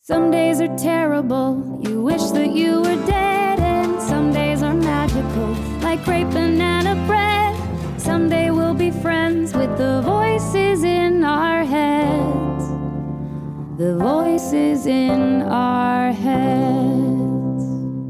Some days are terrible, you wish that you were dead, and some days are magical, like great banana bread. Someday we'll be friends with the voices in our heads. The voices in our heads.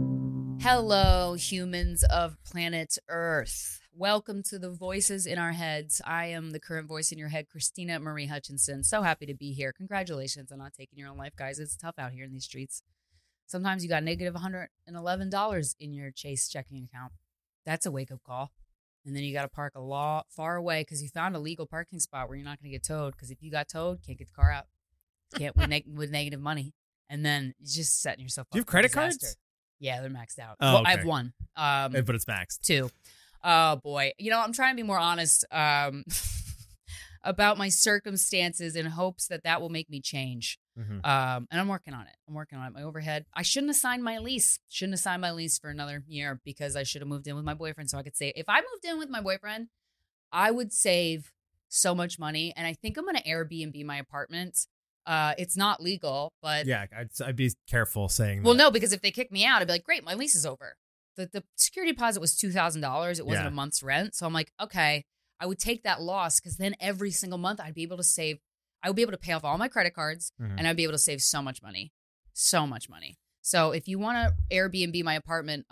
Hello, humans of planet Earth. Welcome to the Voices in Our Heads. I am the current voice in your head, Christina Marie Hutchinson. So happy to be here. Congratulations on not taking your own life, guys. It's tough out here in these streets. Sometimes you got negative $111 in your Chase checking account. That's a wake-up call. And then you got to park a lot far away because you found a legal parking spot where you're not going to get towed. Because if you got towed, can't get the car out. Can't with negative money. And then you're just setting yourself up. Do you have credit cards? Yeah, they're maxed out. Oh, well, okay. I have one. But it's maxed. Two. Oh, boy. You know, I'm trying to be more honest about my circumstances in hopes that will make me change. Mm-hmm. And I'm working on it. My overhead. I shouldn't have signed my lease. For another year because I should have moved in with my boyfriend so I could save. If I moved in with my boyfriend, I would save so much money. And I think I'm going to Airbnb my apartment. It's not legal, but... Yeah, I'd be careful saying that. Well, no, because if they kick me out, I'd be like, great, my lease is over. The security deposit was $2,000. It wasn't a month's rent. So I'm like, okay, I would take that loss because then every single month I'd be able to save. I would be able to pay off all my credit cards and I'd be able to save so much money. So much money. So if you want to Airbnb my apartment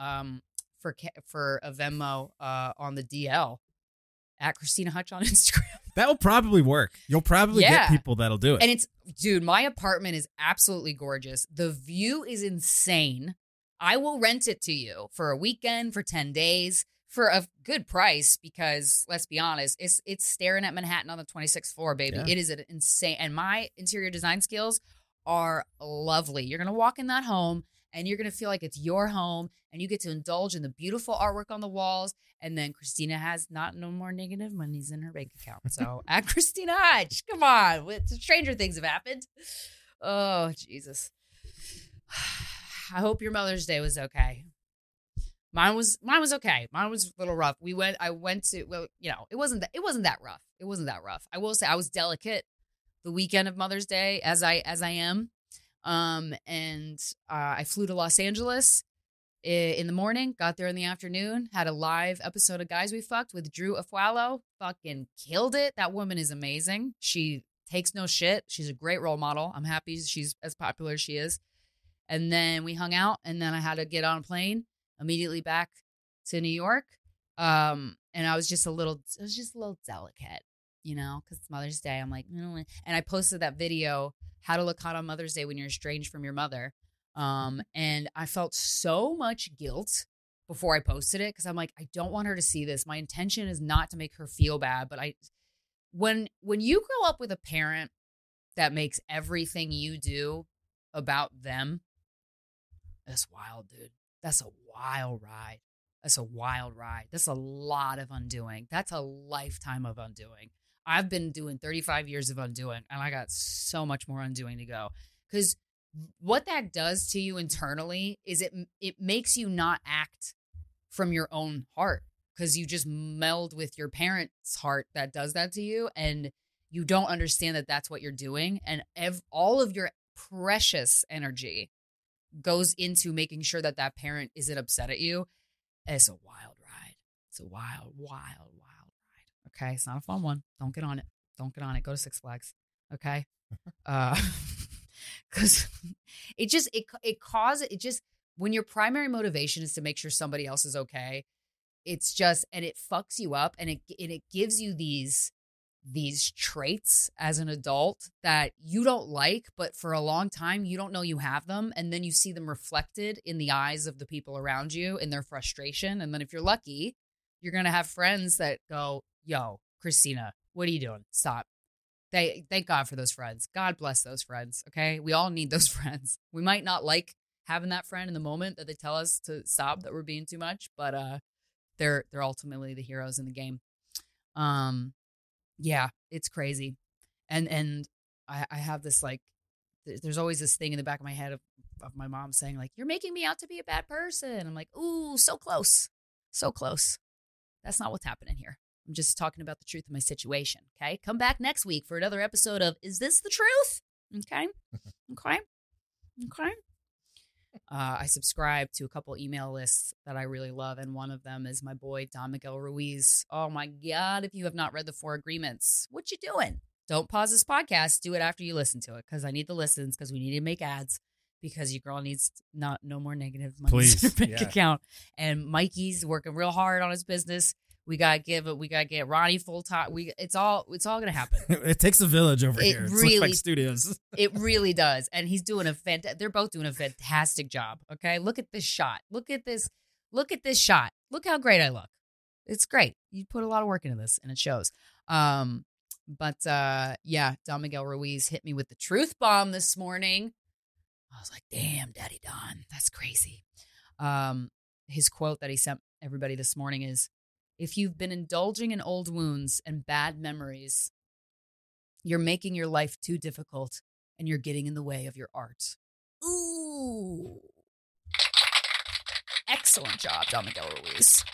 for a Venmo on the DL, at Christina Hutch on Instagram. That will probably work. You'll probably get people that'll do it. And dude, my apartment is absolutely gorgeous. The view is insane. I will rent it to you for a weekend, for 10 days, for a good price because, let's be honest, it's staring at Manhattan on the 26th floor, baby. Yeah. It is an insane, and my interior design skills are lovely. You're going to walk in that home, and you're going to feel like it's your home, and you get to indulge in the beautiful artwork on the walls, and then Christina has no more negative monies in her bank account. So, at Christina Hutch, come on. Stranger things have happened. Oh, Jesus. I hope your Mother's Day was okay. Mine was okay. Mine was a little rough. I went to, well, you know, it wasn't that rough. It wasn't that rough. I will say I was delicate the weekend of Mother's Day as I am. And I flew to Los Angeles in the morning, got there in the afternoon, had a live episode of Guys We Fucked with Drew Afualo. Fucking killed it. That woman is amazing. She takes no shit. She's a great role model. I'm happy she's as popular as she is. And then we hung out, and then I had to get on a plane immediately back to New York. And I was just a little delicate, you know, because it's Mother's Day. I'm like, and I posted that video, how to look hot on Mother's Day when you're estranged from your mother. And I felt so much guilt before I posted it because I'm like, I don't want her to see this. My intention is not to make her feel bad, but when you grow up with a parent that makes everything you do about them, that's wild, dude. That's a wild ride. That's a lot of undoing. That's a lifetime of undoing. I've been doing 35 years of undoing, and I got so much more undoing to go. Because what that does to you internally is it makes you not act from your own heart because you just meld with your parents' heart that does that to you, and you don't understand that that's what you're doing. And all of your precious energy goes into making sure that parent isn't upset at you. It's a wild ride. It's a wild ride. Okay. It's not a fun one. Don't get on it. Go to Six Flags. Okay. Cause when your primary motivation is to make sure somebody else is okay, it fucks you up and it gives you these traits as an adult that you don't like, but for a long time, you don't know you have them. And then you see them reflected in the eyes of the people around you in their frustration. And then if you're lucky, you're going to have friends that go, yo, Christina, what are you doing? Stop. Thank God for those friends. God bless those friends. Okay. We all need those friends. We might not like having that friend in the moment that they tell us to stop, that we're being too much, but they're ultimately the heroes in the game. Yeah, it's crazy. And I have this, like, there's always this thing in the back of my head of my mom saying, like, you're making me out to be a bad person. I'm like, ooh, so close. So close. That's not what's happening here. I'm just talking about the truth of my situation. Okay. Come back next week for another episode of Is This the Truth? Okay. Okay. Okay. I subscribe to a couple email lists that I really love, and one of them is my boy Don Miguel Ruiz. Oh my God, if you have not read the 4 Agreements, what you doing? Don't pause this podcast. Do it after you listen to it, because I need the listens, because we need to make ads, because your girl needs no more negative money in her bank account. And Mikey's working real hard on his business. We gotta get Ronnie full time. It's all gonna happen. It takes a village over here. It's really, like Studios. It really does, and he's doing they're both doing a fantastic job. Okay, look at this shot. Look at this shot. Look how great I look. It's great. You put a lot of work into this, and it shows. Don Miguel Ruiz hit me with the truth bomb this morning. I was like, damn, Daddy Don, that's crazy. His quote that he sent everybody this morning is, if you've been indulging in old wounds and bad memories, you're making your life too difficult and you're getting in the way of your art. Ooh. Excellent job, Don Miguel Ruiz.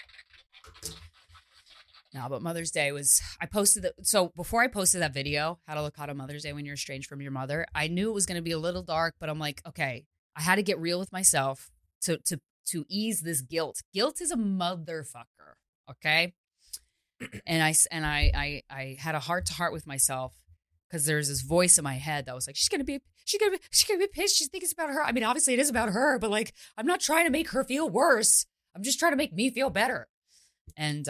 No, but Mother's Day so before I posted that video, how to look hot on Mother's Day when you're estranged from your mother, I knew it was going to be a little dark, but I'm like, okay, I had to get real with myself to ease this guilt. Guilt is a motherfucker. Okay. And I had a heart to heart with myself, because there's this voice in my head that was like, she's gonna be pissed. She thinks it's about her. I mean, obviously it is about her, but like, I'm not trying to make her feel worse. I'm just trying to make me feel better. And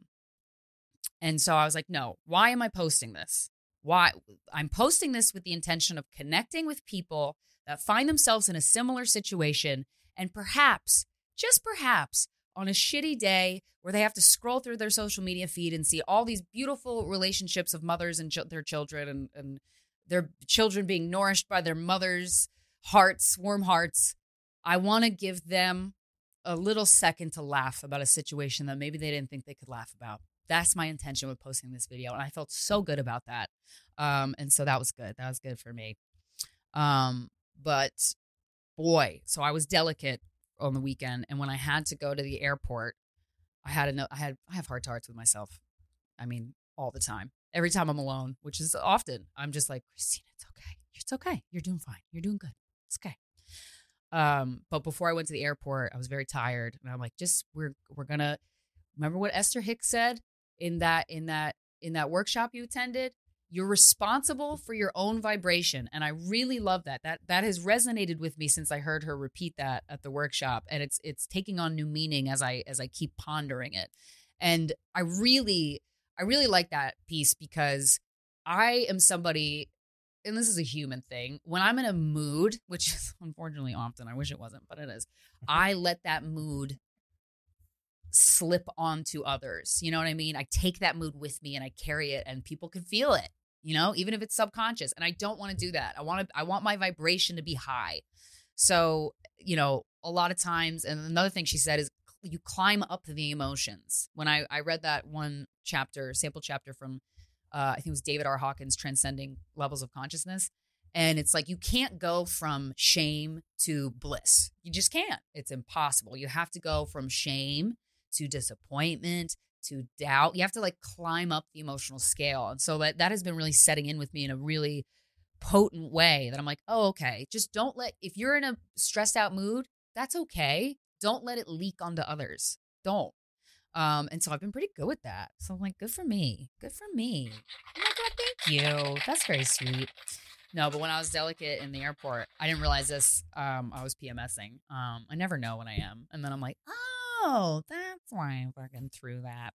so I was like, no, why am I posting this? Why? I'm posting this with the intention of connecting with people that find themselves in a similar situation, and perhaps, just perhaps, on a shitty day where they have to scroll through their social media feed and see all these beautiful relationships of mothers and their children, and their children being nourished by their mothers' hearts, warm hearts. I want to give them a little second to laugh about a situation that maybe they didn't think they could laugh about. That's my intention with posting this video, and I felt so good about that. And so that was good. That was good for me. But boy, so I was delicate on the weekend, and when I had to go to the airport, I have heart to hearts with myself. I mean, all the time. Every time I'm alone, which is often, I'm just like, Christina, it's okay. It's okay. You're doing fine. You're doing good. It's okay. But before I went to the airport, I was very tired, and I'm like, we're gonna remember what Esther Hicks said in that workshop you attended. You're responsible for your own vibration. And I really love that. That has resonated with me since I heard her repeat that at the workshop. And it's taking on new meaning as I keep pondering it. And I really like that piece, because I am somebody, and this is a human thing, when I'm in a mood, which is unfortunately often, I wish it wasn't, but it is, I let that mood slip onto others. You know what I mean? I take that mood with me and I carry it, and people can feel it, you know, even if it's subconscious. And I don't want to do that. I want my vibration to be high. So, you know, a lot of times, and another thing she said is you climb up the emotions. When I read that one sample chapter from, I think it was David R. Hawkins, Transcending Levels of Consciousness. And it's like, you can't go from shame to bliss. You just can't. It's impossible. You have to go from shame to disappointment, to doubt. You have to like climb up the emotional scale. And so that has been really setting in with me in a really potent way, that I'm like, oh, okay. Just don't if you're in a stressed out mood, that's okay. Don't let it leak onto others. Don't. And so I've been pretty good with that. So I'm like, good for me. Good for me. Oh my God, thank you. That's very sweet. No, but when I was delicate in the airport, I didn't realize this. I was PMSing. I never know when I am. And then I'm like, oh, that's why I fucking threw that.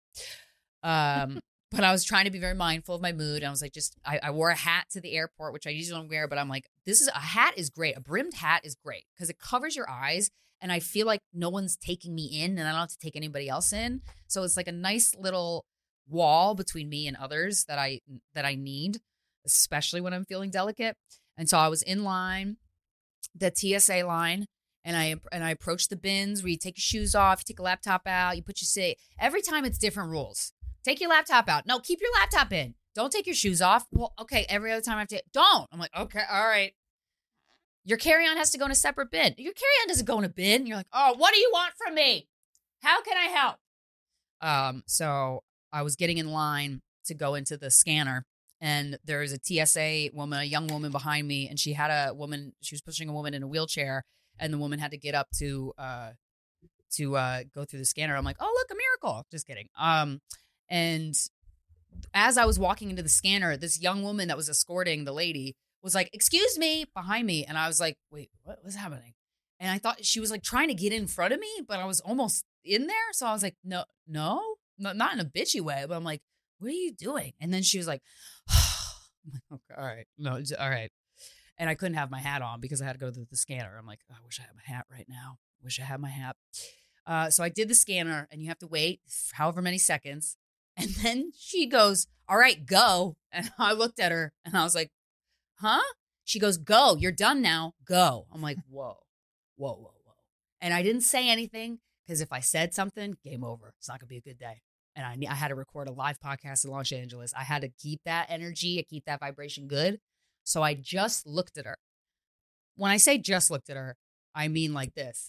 But I was trying to be very mindful of my mood. And I was like, I wore a hat to the airport, which I usually don't wear. But I'm like, a hat is great. A brimmed hat is great because it covers your eyes. And I feel like no one's taking me in, and I don't have to take anybody else in. So it's like a nice little wall between me and others that I need, especially when I'm feeling delicate. And so I was in line, the TSA line, and I approached the bins where you take your shoes off, you take a laptop out, you put your seat. Every time it's different rules. Take your laptop out. No, keep your laptop in. Don't take your shoes off. Well, okay, every other time I have to, don't. I'm like, okay, all right. Your carry-on has to go in a separate bin. Your carry-on doesn't go in a bin. You're like, oh, what do you want from me? How can I help? So I was getting in line to go into the scanner, And there was a TSA woman, a young woman behind me, and she was pushing a woman in a wheelchair, and the woman had to get up to go through the scanner. I'm like, oh, look, a miracle. Just kidding. And as I was walking into the scanner, this young woman that was escorting the lady was like, excuse me, behind me. And I was like, wait, what was happening? And I thought she was like trying to get in front of me, but I was almost in there. So I was like, no, not in a bitchy way, but I'm like, what are you doing? And then she was like, I'm like, okay, all right. No, all right. And I couldn't have my hat on because I had to go through the scanner. I'm like, I wish I had my hat right now. Wish I had my hat. So I did the scanner, and you have to wait however many seconds. And then she goes, all right, go. And I looked at her and I was like, huh? She goes, go. You're done now. Go. I'm like, whoa. And I didn't say anything because if I said something, game over. It's not going to be a good day. And I had to record a live podcast in Los Angeles. I had to keep that energy, keep that vibration good. So I just looked at her. When I say just looked at her, I mean like this.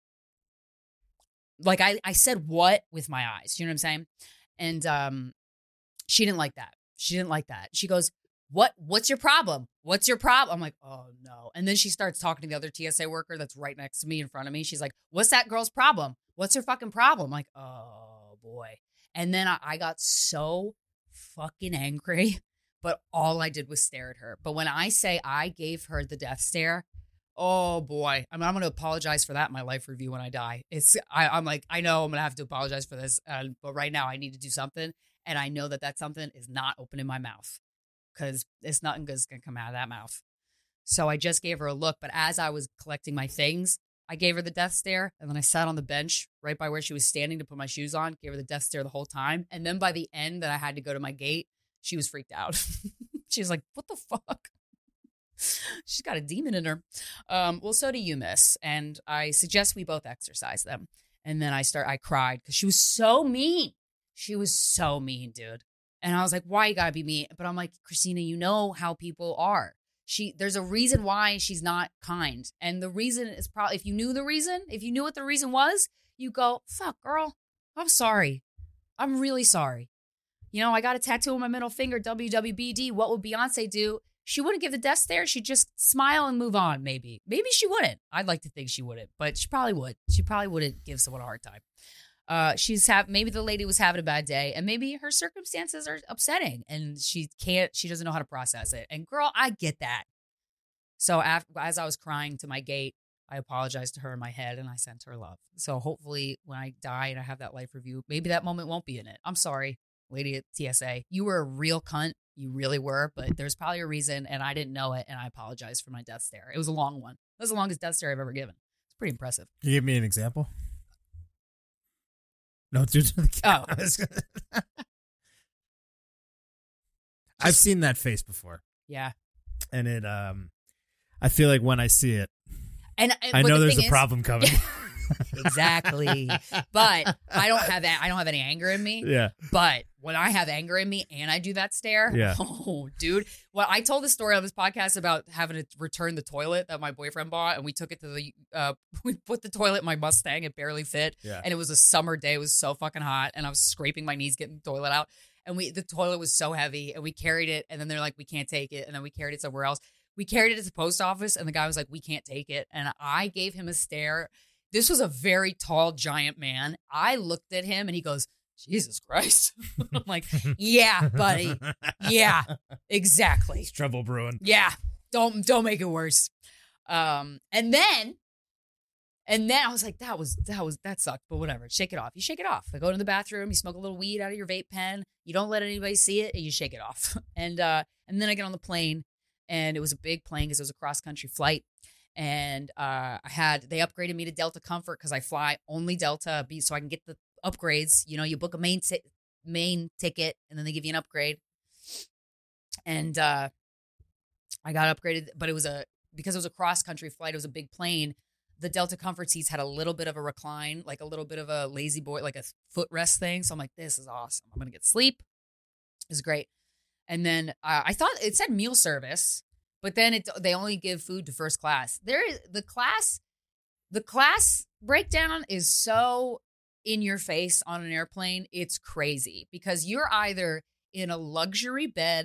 Like I said what with my eyes. You know what I'm saying? And she didn't like that. She goes, what's your problem? What's your problem? I'm like, oh no. And then she starts talking to the other TSA worker that's right next to me in front of me. She's like, what's that girl's problem? What's her fucking problem? I'm like, oh boy. And then I got so fucking angry, but all I did was stare at her. But when I say I gave her the death stare, oh boy, I'm going to apologize for that in my life review when I die. I'm like, I know I'm going to have to apologize for this, but right now I need to do something. And I know that something is not opening my mouth because it's nothing good is going to come out of that mouth. So I just gave her a look. But as I was collecting my things, I gave her the death stare. And then I sat on the bench right by where she was standing to put my shoes on, gave her the death stare the whole time. And then by the end that I had to go to my gate, she was freaked out. She was like, what the fuck? She's got a demon in her. Well, so do you, miss. And I suggest we both exercise them. And then I cried because she was so mean. She was so mean, dude. And I was like, why you gotta be mean? But I'm like, Christina, you know how people are. There's a reason why she's not kind. And the reason is probably, if you knew what the reason was, you go, fuck, girl, I'm sorry. I'm really sorry. You know, I got a tattoo on my middle finger, WWBD. What would Beyonce do? She wouldn't give the death stare. She'd just smile and move on, maybe. Maybe she wouldn't. I'd like to think she wouldn't, but she probably would. She probably wouldn't give someone a hard time. Maybe the lady was having a bad day, and maybe her circumstances are upsetting, and she doesn't know how to process it. And girl, I get that. So as I was crying to my gate, I apologized to her in my head, and I sent her love. So hopefully when I die and I have that life review, maybe that moment won't be in it. I'm sorry, lady at TSA. You were a real cunt. You really were, but there's probably a reason, and I didn't know it, and I apologize for my death stare. It was a long one. It was the longest death stare I've ever given. It's pretty impressive. Can you give me an example? No, do to the camera. Oh. I've seen that face before. Yeah. And it, I feel like when I see it, and I know there's a problem coming. Exactly. But I don't have any anger in me. Yeah. But when I have anger in me and I do that stare, yeah. Oh, dude. Well, I told the story on this podcast about having to return the toilet that my boyfriend bought, and we took it to we put the toilet in my Mustang. It barely fit. Yeah. And it was a summer day. It was so fucking hot, and I was scraping my knees getting the toilet out. And the toilet was so heavy, and we carried it, and then they're like, we can't take it. And then we carried it somewhere else. We carried it to the post office, and the guy was like, we can't take it. And I gave him a stare. This was a very tall, giant man. I looked at him and he goes, Jesus Christ. I'm like, yeah, buddy. Yeah, exactly. It's trouble brewing. Yeah. Don't make it worse. And then I was like, that sucked, but whatever. Shake it off. You shake it off. I go to the bathroom, you smoke a little weed out of your vape pen. You don't let anybody see it, and you shake it off. And then I get on the plane, and it was a big plane because it was a cross-country flight. And they upgraded me to Delta Comfort because I fly only Delta, so I can get the upgrades. You know, you book a main ticket, and then they give you an upgrade. And I got upgraded, but because it was a cross country flight, it was a big plane. The Delta Comfort seats had a little bit of a recline, like a little bit of a lazy boy, like a footrest thing. So I'm like, this is awesome. I'm gonna get sleep. It was great. And then I thought it said meal service. But then they only give food to first class. The class breakdown is so in your face on an airplane. It's crazy because you're either in a luxury bed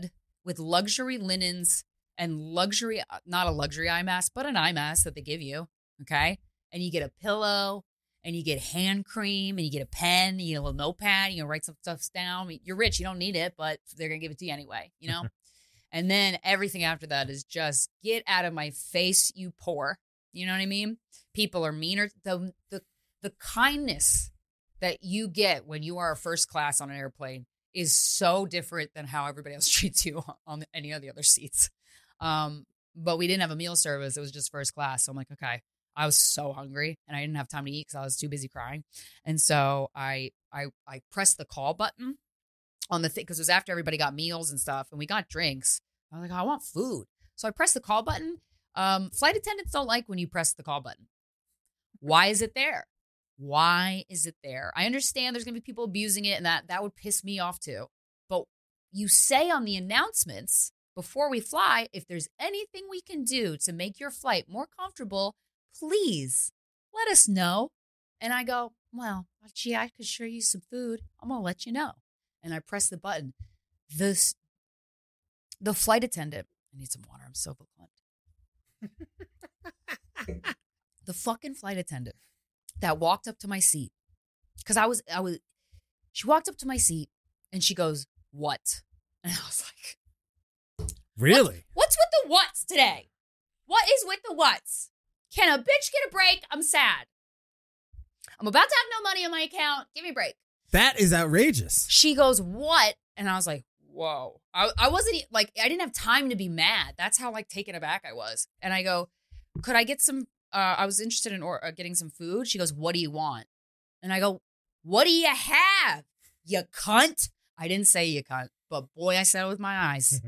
with luxury linens and luxury, not a luxury eye mask, but an eye mask that they give you. Okay. And you get a pillow and you get hand cream and you get a pen, you get a little notepad, you write some stuff down. You're rich. You don't need it, but they're going to give it to you anyway, you know? And then everything after that is just get out of my face, you poor. You know what I mean? People are meaner. The kindness that you get when you are a first class on an airplane is so different than how everybody else treats you on any of the other seats. But we didn't have a meal service. It was just first class. So I'm like, okay. I was so hungry and I didn't have time to eat because I was too busy crying. And so I pressed the call button on the thing because it was after everybody got meals and stuff and we got drinks. I was like, I want food. So I pressed the call button. Flight attendants don't like when you press the call button. Why is it there? Why is it there? I understand there's going to be people abusing it and that would piss me off too. But you say on the announcements before we fly, if there's anything we can do to make your flight more comfortable, please let us know. And I go, well, gee, I could sure use some food. I'm going to let you know. And I press the button. The flight attendant, I need some water. I'm so blunt. The fucking flight attendant that walked up to my seat, because she walked up to my seat and she goes, what? And I was like, really? What's with the what's today? What is with the what's? Can a bitch get a break? I'm sad. I'm about to have no money in my account. Give me a break. That is outrageous. She goes, what? And I was like, whoa. I wasn't like, I didn't have time to be mad. That's how like taken aback I was. And I go, could I get some, I was interested in getting some food. She goes, what do you want? And I go, what do you have? You cunt. I didn't say you cunt, but boy, I said it with my eyes.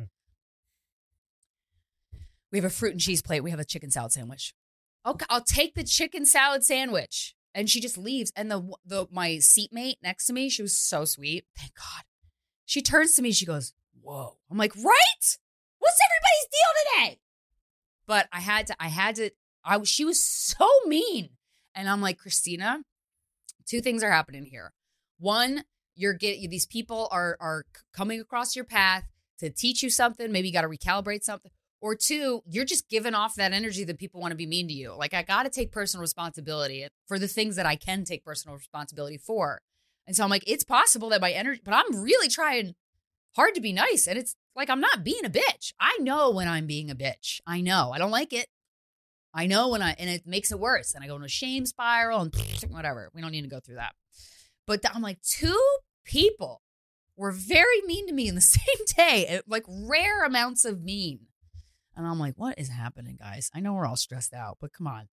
We have a fruit and cheese plate. We have a chicken salad sandwich. Okay, I'll take the chicken salad sandwich. And she just leaves. And my seatmate next to me, she was so sweet. Thank God. She turns to me. She goes, whoa. I'm like, right? What's everybody's deal today? But she was so mean. And I'm like, Christina, two things are happening here. One, these people are coming across your path to teach you something. Maybe you got to recalibrate something. Or two, you're just giving off that energy that people want to be mean to you. Like, I got to take personal responsibility for the things that I can take personal responsibility for. And so I'm like, it's possible that my energy, but I'm really trying hard to be nice. And it's like, I'm not being a bitch. I know when I'm being a bitch. I know. I don't like it. I know and it makes it worse. And I go into a shame spiral and whatever. We don't need to go through that. But I'm like, two people were very mean to me in the same day, like rare amounts of mean. And I'm like, what is happening, guys? I know we're all stressed out, but come on.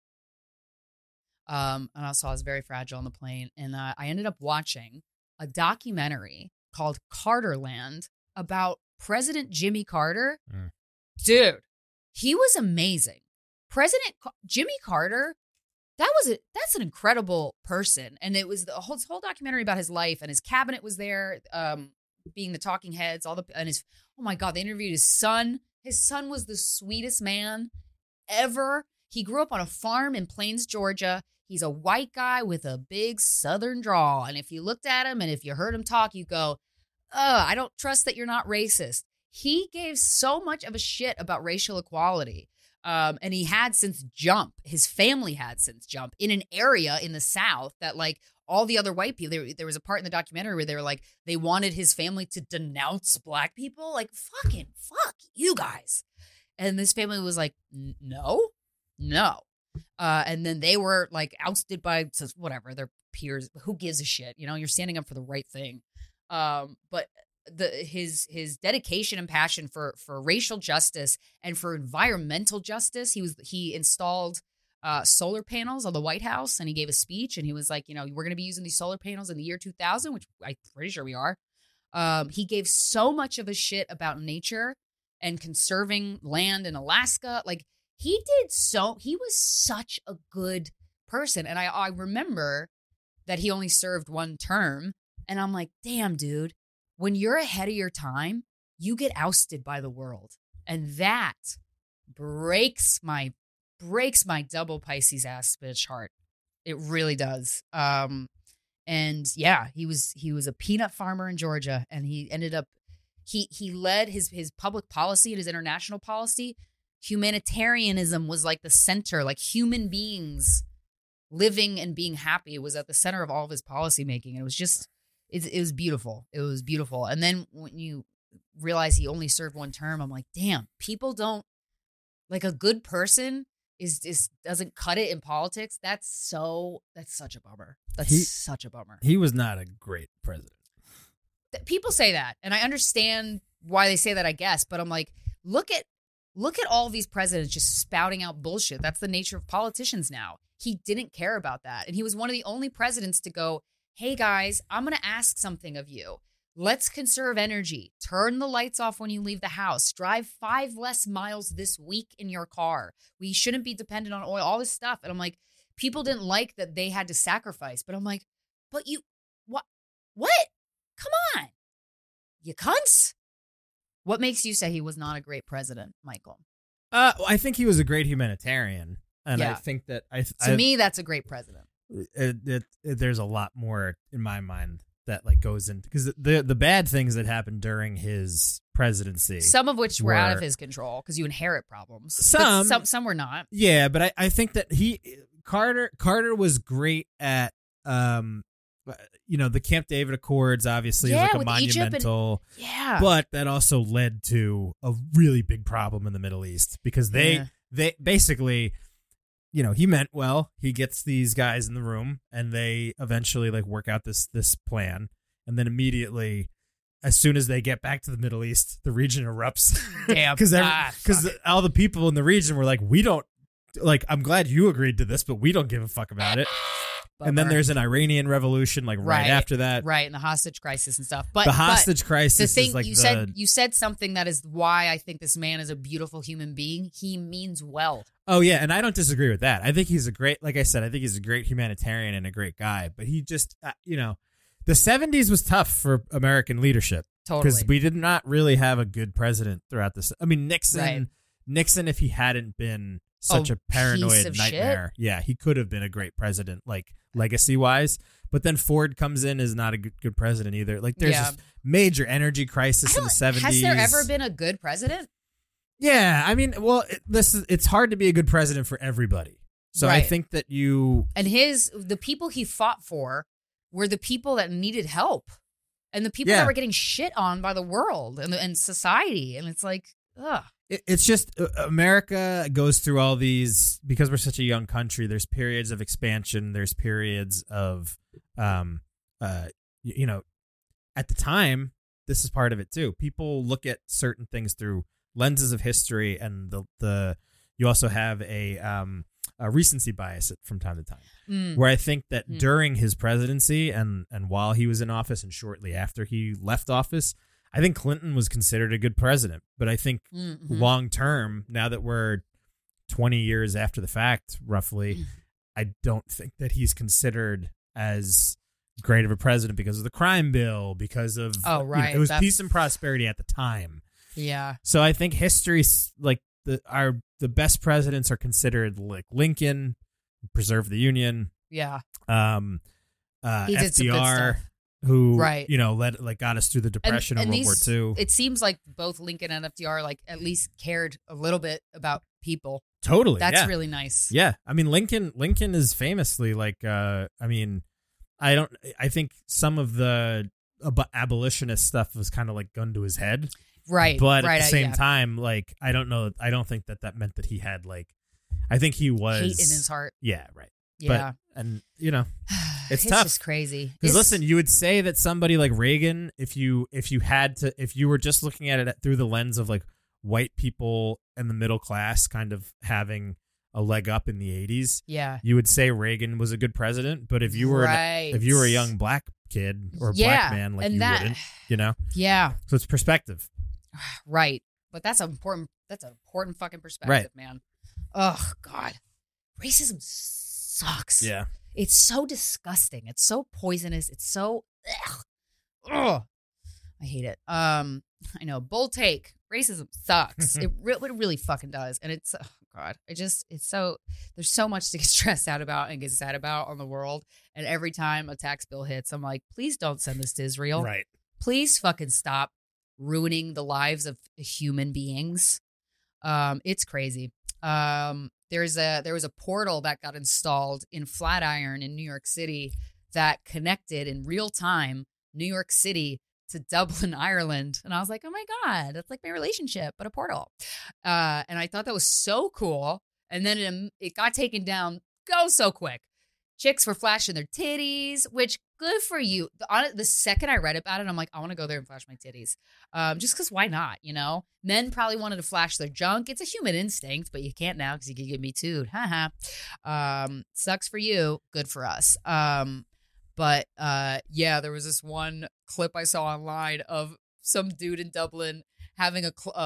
And I was very fragile on the plane. And I ended up watching a documentary called Carterland about President Jimmy Carter. Dude, he was amazing. President Jimmy Carter, that's an incredible person. And it was the whole documentary about his life, and his cabinet was there, being the talking heads, oh my God, they interviewed his son. His son was the sweetest man ever. He grew up on a farm in Plains, Georgia. He's a white guy with a big Southern drawl. And if you looked at him and if you heard him talk, you go, I don't trust that you're not racist. He gave so much of a shit about racial equality. And he had since jump. His family had since jump in an area in the South that like all the other white people, there was a part in the documentary where they were like, they wanted his family to denounce black people. Like, fuck you guys. And this family was like, no. And then they were like ousted by whatever, their peers. Who gives a shit? You know, you're standing up for the right thing. But his dedication and passion for racial justice and for environmental justice, he installed solar panels on the White House, and he gave a speech, and he was like, you know, we're going to be using these solar panels in the year 2000, which I'm pretty sure we are. He gave so much of a shit about nature and conserving land in Alaska. Like he was such a good person. And I remember that he only served one term, and I'm like, damn, dude, when you're ahead of your time, you get ousted by the world. And that breaks my double Pisces ass bitch heart. It really does. And yeah, he was a peanut farmer in Georgia, and he ended up He led his public policy and his international policy. Humanitarianism was like the center, like human beings living and being happy was at the center of all of his policymaking. And it was just, it was beautiful. It was beautiful. And then when you realize he only served one term, I'm like, damn, people don't, like a good person is doesn't cut it in politics. That's such a bummer. Such a bummer. He was not a great president. People say that, and I understand why they say that, I guess, but I'm like, look at all of these presidents just spouting out bullshit. That's the nature of politicians now. He didn't care about that, and he was one of the only presidents to go, hey guys, I'm going to ask something of you. Let's conserve energy. Turn the lights off when you leave the house. Drive 5 less miles this week in your car. We shouldn't be dependent on oil, all this stuff. And I'm like, people didn't like that they had to sacrifice, but I'm like, but you, what? Come on, you cunts. What makes you say he was not a great president, Michael? I think he was a great humanitarian. And I think that to me, that's a great president. There's a lot more in my mind that like goes into, because the bad things that happened during his presidency, some of which were out of his control because you inherit problems. Some were not. Yeah, but I think that Carter was great at the Camp David Accords obviously is like a monumental, but that also led to a really big problem in the Middle East because they basically, he meant well. He gets these guys in the room and they eventually like work out this plan, and then immediately, as soon as they get back to the Middle East, the region erupts. Damn, because all the people in the region were like, we don't like. I'm glad you agreed to this, but we don't give a fuck about it. Bummer. And then there's an Iranian revolution, like right after that, right, and the hostage crisis and stuff. But the hostage crisis, the thing is like you said something that is why I think this man is a beautiful human being. He means well. Oh yeah, and I don't disagree with that. I think he's a great, like I said, I think he's a great humanitarian and a great guy. But he just, the 70s was tough for American leadership. Totally, because we did not really have a good president throughout this. I mean, Nixon, if he hadn't been such a paranoid nightmare, he could have been a great president, like legacy wise. But then Ford comes in is not a good president either. Like there's this major energy crisis in the 70s. Has there ever been a good president? Yeah, I mean, well, it's hard to be a good president for everybody. So I think that the people he fought for were the people that needed help, and the people that were getting shit on by the world and society. And it's like, ugh. It's just America goes through all these, because we're such a young country. There's periods of expansion. There's periods of, at the time, this is part of it too. People look at certain things through lenses of history, and you also have a recency bias from time to time. Where I think that during his presidency and while he was in office and shortly after he left office, I think Clinton was considered a good president, but I think long term, now that we're 20 years after the fact, roughly, I don't think that he's considered as great of a president because of the crime bill, because of it was peace and prosperity at the time. Yeah. So I think history's like the best presidents are considered like Lincoln, preserved the Union. Yeah. He did some good stuff. Who, got us through the Depression and World War II. It seems like both Lincoln and FDR, like, at least cared a little bit about people. Totally. That's really nice. Yeah. I mean, Lincoln is famously like, I think some of the abolitionist stuff was kind of like gun to his head. Right. But at the same time, like, I don't think that meant that he had, like, I think he was. hate in his heart. Yeah, right. Yeah. It's tough. Just crazy. Because listen, you would say that somebody like Reagan, if you were just looking at it through the lens of like white people and the middle class kind of having a leg up in the 80s, you would say Reagan was a good president. But if you were a young black kid or black man, like, you wouldn't, Yeah. So it's perspective. Right. But that's an important fucking perspective, man. Oh God. Racism sucks. Yeah. It's so disgusting. It's so poisonous. It's so ugh. I hate it. I know. Bold take. Racism sucks. It really fucking does. And it's God. There's so much to get stressed out about and get sad about on the world. And every time a tax bill hits, I'm like, please don't send this to Israel. Right. Please fucking stop. ruining the lives of human beings. It's crazy. There was a portal that got installed in Flatiron in New York City that connected in real time New York City to Dublin, Ireland. And I was like, oh my God, that's like my relationship, but a portal. And I thought that was so cool. And then it got taken down so quick. Chicks were flashing their titties, which good for you. The second I read about it, I'm like, I want to go there and flash my titties. Just because why not, you know? Men probably wanted to flash their junk. It's a human instinct, but you can't now because you can get me tooed. Sucks for you. Good for us. But yeah, there was this one clip I saw online of some dude in Dublin having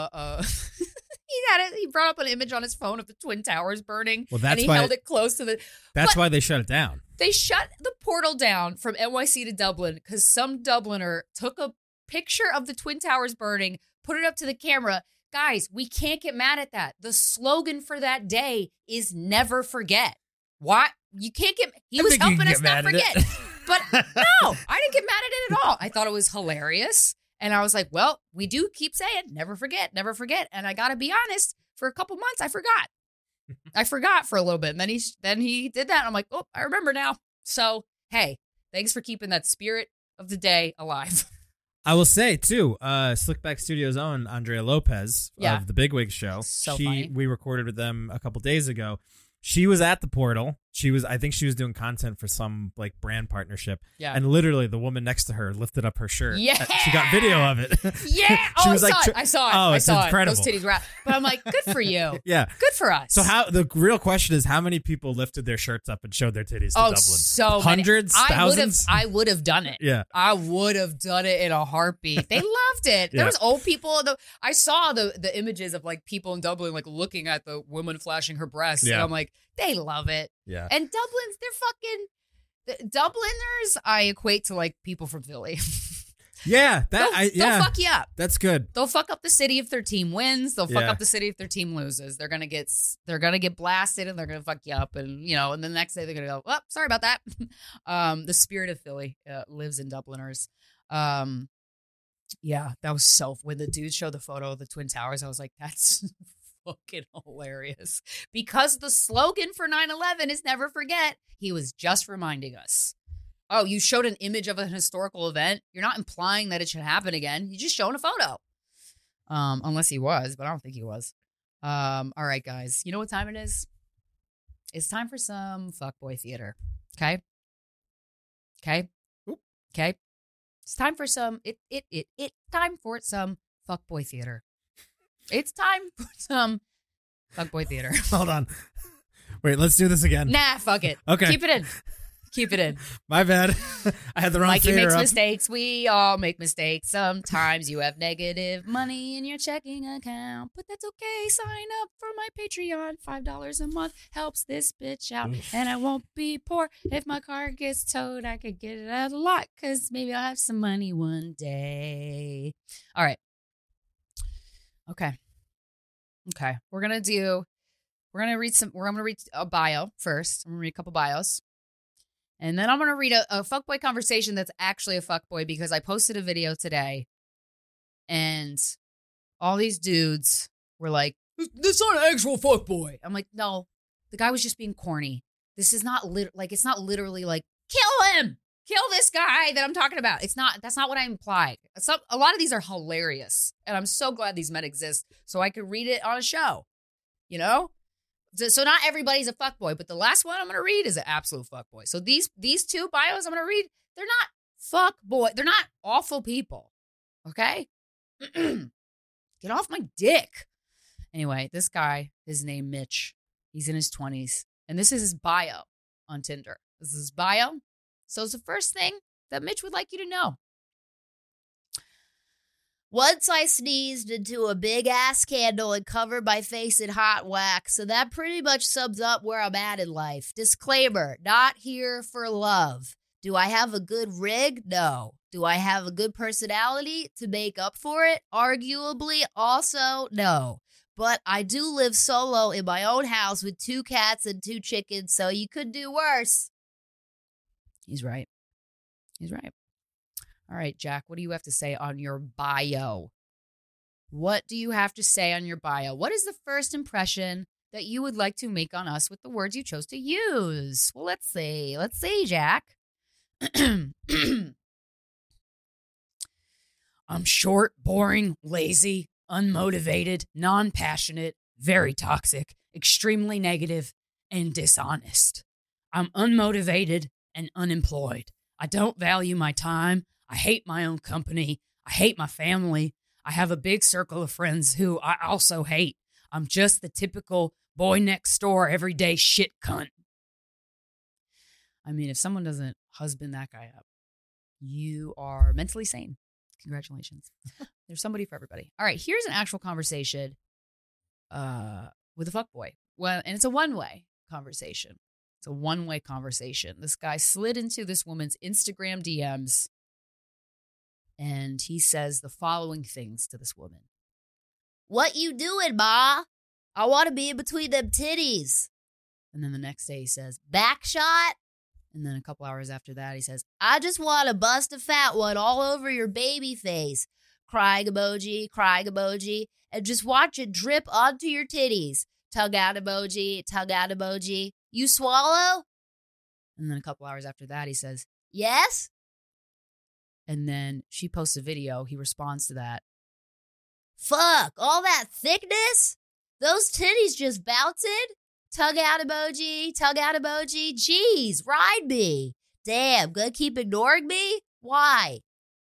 he brought up an image on his phone of the Twin Towers burning. Well, that's and he why held it close to the. That's why they shut it down. They shut the portal down from NYC to Dublin because some Dubliner took a picture of the Twin Towers burning, put it up to the camera. Guys, we can't get mad at that. The slogan for that day is never forget. What? You can't get. He was helping us not forget. But no, I didn't get mad at it at all. I thought it was hilarious. And I was like, well, we do keep saying, never forget, never forget. And I got to be honest, for a couple months, I forgot. I forgot for a little bit. And then he did that. And I'm like, oh, I remember now. So, hey, thanks for keeping that spirit of the day alive. I will say, too, Slickback Studios' own Andrea Lopez of the Bigwig Show. So funny. We recorded with them a couple days ago. She was at the portal. I think she was doing content for some like brand partnership. Yeah. And literally the woman next to her lifted up her shirt. Yeah. She got video of it. Yeah. She was I saw it. Oh, it's incredible. Those titties were out. But I'm like, good for you. Yeah. Good for us. So the real question is how many people lifted their shirts up and showed their titties to Dublin? So hundreds, many. thousands? I would have done it. Yeah. I would have done it in a heartbeat. They loved it. There was old people. I saw the images of like people in Dublin like looking at the woman flashing her breasts. Yeah. And I'm like, they love it. Yeah. And they're fucking Dubliners. I equate to like people from Philly. Yeah, they'll fuck you up. That's good. They'll fuck up the city if their team wins. They'll fuck up the city if their team loses. They're gonna get blasted and they're gonna fuck you up. And and the next day they're gonna go, oh, sorry about that. The spirit of Philly lives in Dubliners. Yeah, that was when the dude showed the photo of the Twin Towers, I was like, that's fucking hilarious. Because the slogan for 9/11 is never forget. He was just reminding us. Oh, you showed an image of an historical event. You're not implying that it should happen again. You're just showing a photo. Unless he was, but I don't think he was. All right, guys. You know what time it is? It's time for some fuckboy theater. Okay? Okay? Okay? It's time for some time for some fuckboy theater. It's time for some fuckboy theater. Hold on. Wait, let's do this again. Nah, fuck it. Okay. Keep it in. Keep it in. My bad. I had the wrong Mikey theater makes up. mistakes. We all make mistakes. Sometimes you have negative money in your checking account, but that's okay. Sign up for my Patreon. $5 a month helps this bitch out. And I won't be poor. If my car gets towed, I could get it out of the lot because maybe I'll have some money one day. All right. Okay. We're going to read a bio first. I'm going to read a couple bios. And then I'm going to read a fuckboy conversation that's actually a fuckboy because I posted a video today and all these dudes were like, "That's not an actual fuckboy." I'm like, no, the guy was just being corny. This is not it's not literally like, kill him, kill this guy that I'm talking about. That's not what I implied. A lot of these are hilarious. And I'm so glad these men exist so I could read it on a show, So not everybody's a fuckboy, but the last one I'm going to read is an absolute fuckboy. So these two bios I'm going to read, they're not fuckboy. They're not awful people. Okay? Get off my dick. Anyway, this guy, his name Mitch. He's in his 20s. And this is his bio on Tinder. This is his bio. So it's the first thing that Mitch would like you to know. Once I sneezed into a big-ass candle and covered my face in hot wax, so that pretty much sums up where I'm at in life. Disclaimer, not here for love. Do I have a good rig? No. Do I have a good personality to make up for it? Arguably, also, no. But I do live solo in my own house with 2 cats and 2 chickens, so you could do worse. He's right. All right, Jack, what do you have to say on your bio? What do you have to say on your bio? What is the first impression that you would like to make on us with the words you chose to use? Well, let's see. Let's see, Jack. I'm short, boring, lazy, unmotivated, non-passionate, very toxic, extremely negative, and dishonest. I'm unmotivated and unemployed. I don't value my time. I hate my own company. I hate my family. I have a big circle of friends who I also hate. I'm just the typical boy next door, everyday shit cunt. I mean, if someone doesn't husband that guy up, you are mentally sane. Congratulations. There's somebody for everybody. All right, here's an actual conversation with a fuckboy. Well, and it's a one-way conversation. It's a one-way conversation. This guy slid into this woman's Instagram DMs, and he says the following things to this woman. What you doing, ma? I want to be in between them titties. And then the next day he says, back shot? And then a couple hours after that, he says, I just want to bust a fat one all over your baby face. Crying emoji, and just watch it drip onto your titties. Tongue out emoji. You swallow? And then a couple hours after that, he says, yes? And then she posts a video. He responds to that. Fuck, all that thickness? Those titties just bouncing? Tongue out emoji. Jeez, ride me. Damn, gonna keep ignoring me? Why?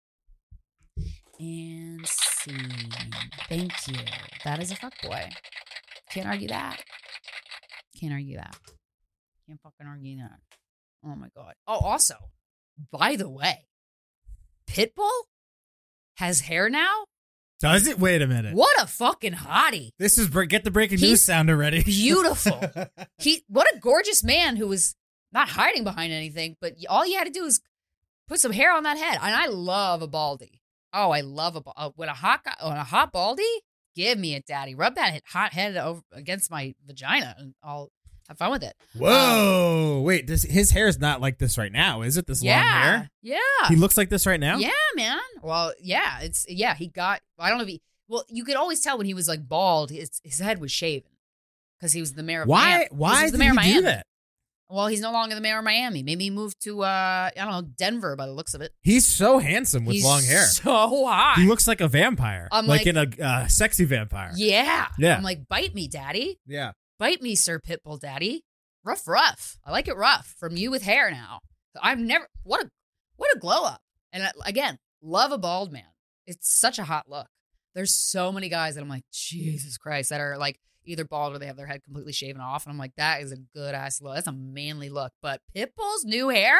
And scene. Thank you. That is a fuckboy. Can't argue that. Can't fucking argue that. Oh my God. Oh, also, by the way, Pitbull has hair now? Does it? Wait a minute. What a fucking hottie. This is get the breaking news sounder ready. Beautiful. What a gorgeous man who was not hiding behind anything, but all you had to do is put some hair on that head. And I love a baldy. Oh, I love when a hot baldy, give me it, daddy. Rub that hot head over against my vagina and I'll have fun with it. Whoa. Wait, his hair is not like this right now, is it? This long hair? Yeah. He looks like this right now? Yeah, man. Well, yeah. He got, I don't know if well, you could always tell when he was like bald, his head was shaven because he was the mayor of Miami. Why did he do that? Well, he's no longer the mayor of Miami. Maybe he moved to, I don't know, Denver by the looks of it. He's so handsome with long hair. So hot. He looks like a vampire. Like in a sexy vampire. Yeah. Yeah. I'm like, bite me, daddy. Yeah. Bite me, Sir Pitbull Daddy. Rough. I like it rough from you with hair now. What a glow up. And again, love a bald man. It's such a hot look. There's so many guys that I'm like, Jesus Christ, that are like either bald or they have their head completely shaven off. And I'm like, that is a good ass look. That's a manly look. But Pitbull's new hair?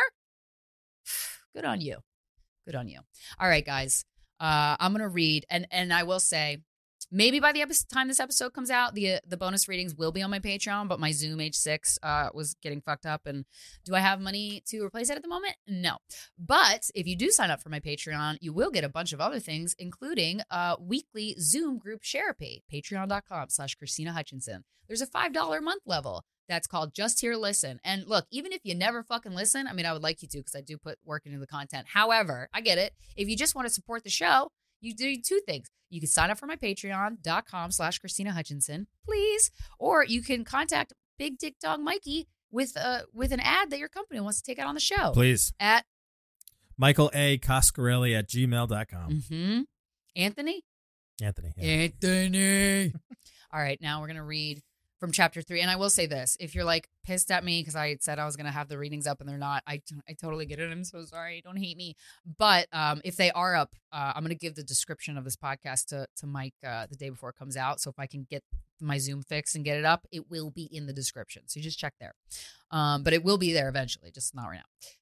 Good on you. All right, guys. I'm going to read. And I will say, maybe by the time this episode comes out, the bonus readings will be on my Patreon, but my Zoom H6 was getting fucked up. And do I have money to replace it at the moment? No. But if you do sign up for my Patreon, you will get a bunch of other things, including weekly Zoom group therapy, patreon.com/Christina Hutchinson. There's a $5 a month level that's called Just Here Listen. And look, even if you never fucking listen, I mean, I would like you to because I do put work into the content. However, I get it. If you just want to support the show, you do two things. You can sign up for my patreon.com/Christina Hutchinson, please. Or you can contact Big Dick Dog Mikey with an ad that your company wants to take out on the show. Please. At Michael A. Coscarelli at gmail.com. Mm-hmm. Anthony. Yeah. Anthony. All right, now we're going to read from chapter 3. And I will say this. If you're like pissed at me because I said I was going to have the readings up and they're not, I totally get it. I'm so sorry. Don't hate me. But if they are up, I'm going to give the description of this podcast to Mike the day before it comes out. So if I can get my Zoom fixed and get it up, it will be in the description. So you just check there. But it will be there eventually, just not right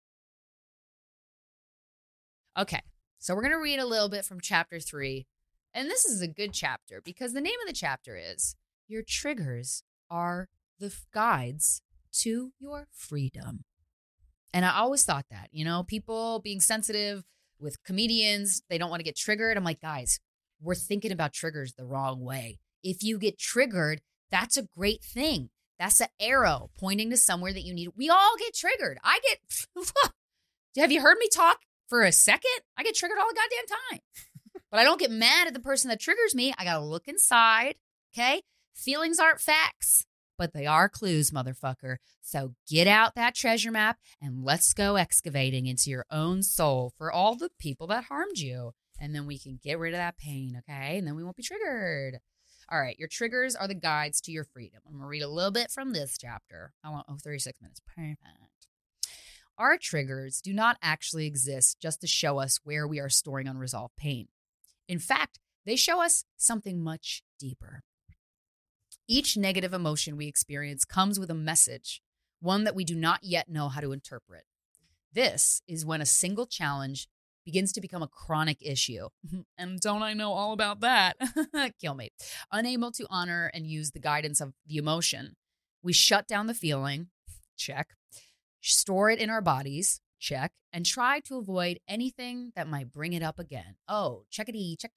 now. Okay. So we're going to read a little bit from chapter 3. And this is a good chapter because the name of the chapter is Your Triggers Are the Guides to Your Freedom. And I always thought that, people being sensitive with comedians, they don't want to get triggered. I'm like, guys, we're thinking about triggers the wrong way. If you get triggered, that's a great thing. That's an arrow pointing to somewhere that you need. We all get triggered. Have you heard me talk for a second? I get triggered all the goddamn time. But I don't get mad at the person that triggers me. I got to look inside, okay? Feelings aren't facts, but they are clues, motherfucker. So get out that treasure map and let's go excavating into your own soul for all the people that harmed you. And then we can get rid of that pain, okay? And then we won't be triggered. All right, your triggers are the guides to your freedom. I'm going to read a little bit from this chapter. 36 minutes. Perfect. Our triggers do not actually exist just to show us where we are storing unresolved pain. In fact, they show us something much deeper. Each negative emotion we experience comes with a message, one that we do not yet know how to interpret. This is when a single challenge begins to become a chronic issue. And don't I know all about that? Kill me. Unable to honor and use the guidance of the emotion, we shut down the feeling, check, store it in our bodies, check, and try to avoid anything that might bring it up again. Oh, checkity, check.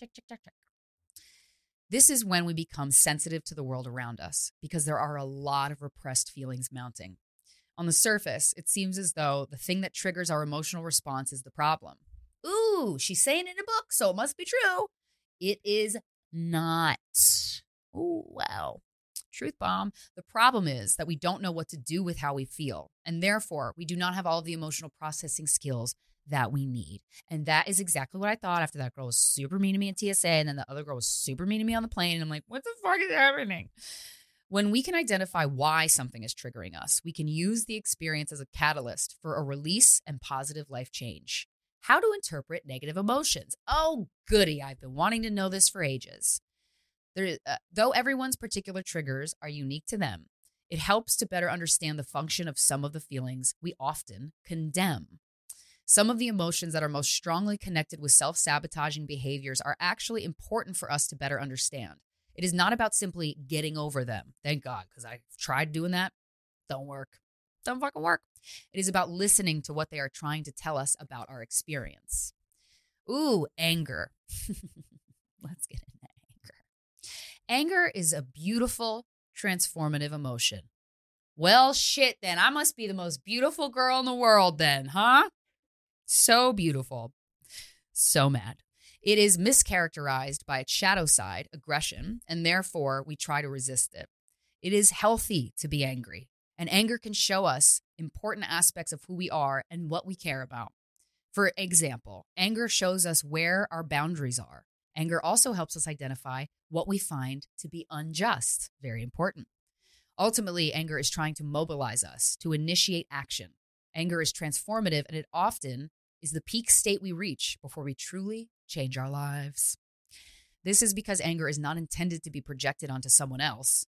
This is when we become sensitive to the world around us because there are a lot of repressed feelings mounting. On the surface, it seems as though the thing that triggers our emotional response is the problem. Ooh, she's saying it in a book, so it must be true. It is not. Ooh, wow. Truth bomb. The problem is that we don't know what to do with how we feel, and therefore we do not have all of the emotional processing skills that we need. And that is exactly what I thought after that girl was super mean to me at TSA, and then the other girl was super mean to me on the plane, and I'm like, what the fuck is happening? When we can identify why something is triggering us, we can use the experience as a catalyst for a release and positive life change. How to interpret negative emotions. Oh, goody. I've been wanting to know this for ages. Though everyone's particular triggers are unique to them, it helps to better understand the function of some of the feelings we often condemn. Some of the emotions that are most strongly connected with self-sabotaging behaviors are actually important for us to better understand. It is not about simply getting over them. Thank God, because I've tried doing that. Don't work. Don't fucking work. It is about listening to what they are trying to tell us about our experience. Ooh, anger. Let's get into anger. Anger is a beautiful, transformative emotion. Well, shit, then. I must be the most beautiful girl in the world then, huh? So beautiful. So mad. It is mischaracterized by its shadow side, aggression, and therefore we try to resist it. It is healthy to be angry, and anger can show us important aspects of who we are and what we care about. For example, anger shows us where our boundaries are. Anger also helps us identify what we find to be unjust. Very important. Ultimately, anger is trying to mobilize us to initiate action. Anger is transformative, and it often is the peak state we reach before we truly change our lives. This is because anger is not intended to be projected onto someone else.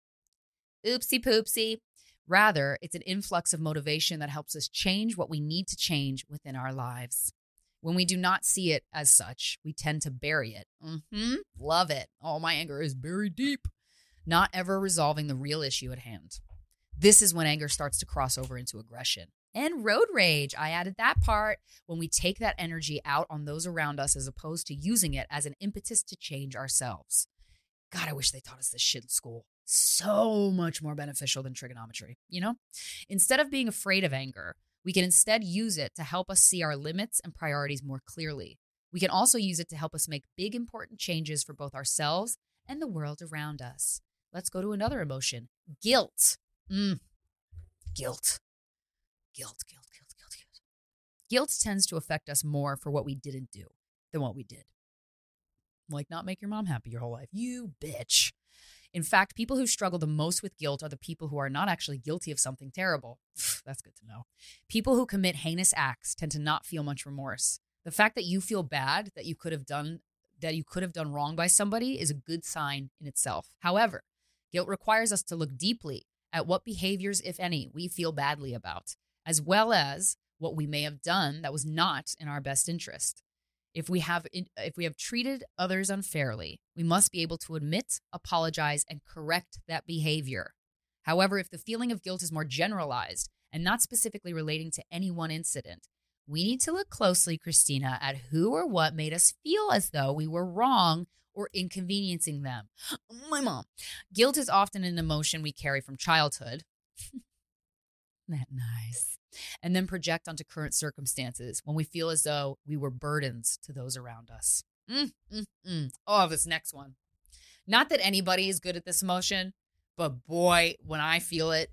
Oopsie poopsie. Rather, it's an influx of motivation that helps us change what we need to change within our lives. When we do not see it as such, we tend to bury it. Love it. Oh, my anger is buried deep. Not ever resolving the real issue at hand. This is when anger starts to cross over into aggression. And road rage. I added that part. When we take that energy out on those around us as opposed to using it as an impetus to change ourselves. God, I wish they taught us this shit in school. So much more beneficial than trigonometry, you know? Instead of being afraid of anger, we can instead use it to help us see our limits and priorities more clearly. We can also use it to help us make big, important changes for both ourselves and the world around us. Let's go to another emotion. Guilt. Guilt. Guilt tends to affect us more for what we didn't do than what we did. Like not make your mom happy your whole life. You bitch. In fact, people who struggle the most with guilt are the people who are not actually guilty of something terrible. That's good to know. People who commit heinous acts tend to not feel much remorse. The fact that you feel bad that you could have done wrong by somebody is a good sign in itself. However, guilt requires us to look deeply at what behaviors, if any, we feel badly about, as well as what we may have done that was not in our best interest. If we have treated others unfairly, we must be able to admit, apologize, and correct that behavior. However, if the feeling of guilt is more generalized and not specifically relating to any one incident, we need to look closely, Christina, at who or what made us feel as though we were wrong or inconveniencing them. My mom. Guilt is often an emotion we carry from childhood. That nice. And then project onto current circumstances when we feel as though we were burdens to those around us. Oh, this next one. Not that anybody is good at this emotion, but boy, when I feel it,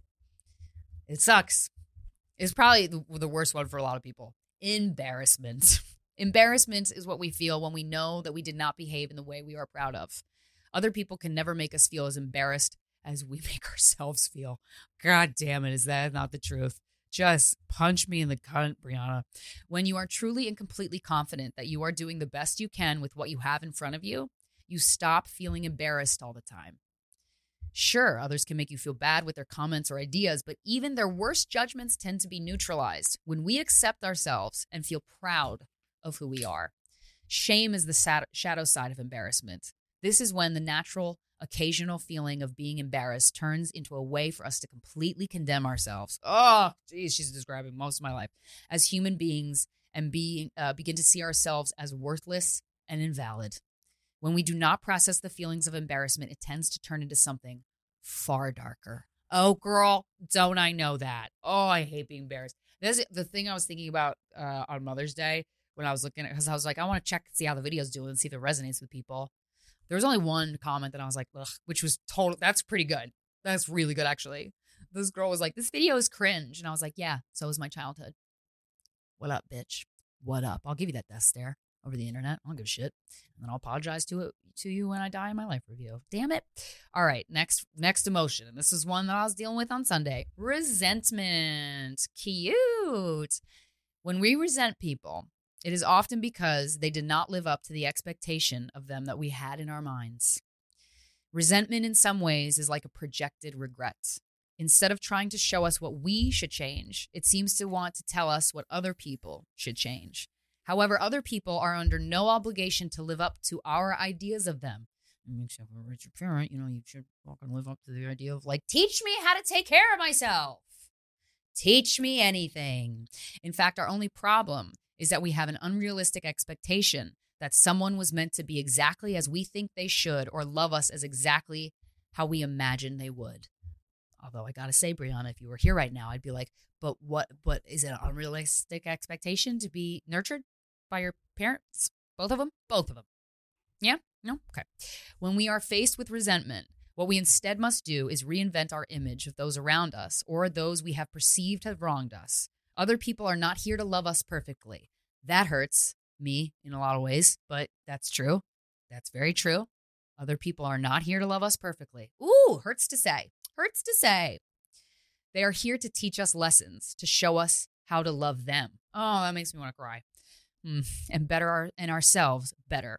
it sucks. It's probably the worst one for a lot of people. Embarrassment. Embarrassment is what we feel when we know that we did not behave in the way we are proud of. Other people can never make us feel as embarrassed as we make ourselves feel. God damn it, is that not the truth? Just punch me in the cunt, Brianna. When you are truly and completely confident that you are doing the best you can with what you have in front of you, you stop feeling embarrassed all the time. Sure, others can make you feel bad with their comments or ideas, but even their worst judgments tend to be neutralized when we accept ourselves and feel proud of who we are. Shame is the shadow side of embarrassment. This is when the natural, occasional feeling of being embarrassed turns into a way for us to completely condemn ourselves. Oh, geez, she's describing most of my life as human beings and begin to see ourselves as worthless and invalid. When we do not process the feelings of embarrassment, it tends to turn into something far darker. Oh, girl, don't I know that? Oh, I hate being embarrassed. That's the thing I was thinking about on Mother's Day when I was looking at, because I was like, I want to check and see how the video's doing and see if it resonates with people. There was only one comment that I was like, ugh, which was total. That's pretty good. That's really good, actually. This girl was like, this video is cringe. And I was like, yeah, so is my childhood. What up, bitch? What up? I'll give you that death stare over the internet. I don't give a shit. And then I'll apologize to you when I die in my life review. Damn it. All right, next emotion. And this is one that I was dealing with on Sunday. Resentment. Cute. When we resent people, it is often because they did not live up to the expectation of them that we had in our minds. Resentment in some ways is like a projected regret. Instead of trying to show us what we should change, it seems to want to tell us what other people should change. However, other people are under no obligation to live up to our ideas of them. Except for a rich parent, you should fucking live up to the idea of like, teach me how to take care of myself. Teach me anything. In fact, our only problem is that we have an unrealistic expectation that someone was meant to be exactly as we think they should or love us as exactly how we imagine they would. Although I gotta say, Brianna, if you were here right now, I'd be like, but is it an unrealistic expectation to be nurtured by your parents? Both of them? Both of them. Yeah? No? Okay. When we are faced with resentment, what we instead must do is reinvent our image of those around us or those we have perceived have wronged us. Other people are not here to love us perfectly. That hurts me in a lot of ways, but that's true. That's very true. Other people are not here to love us perfectly. Ooh, hurts to say. Hurts to say. They are here to teach us lessons, to show us how to love them. Oh, that makes me want to cry. And better ourselves better.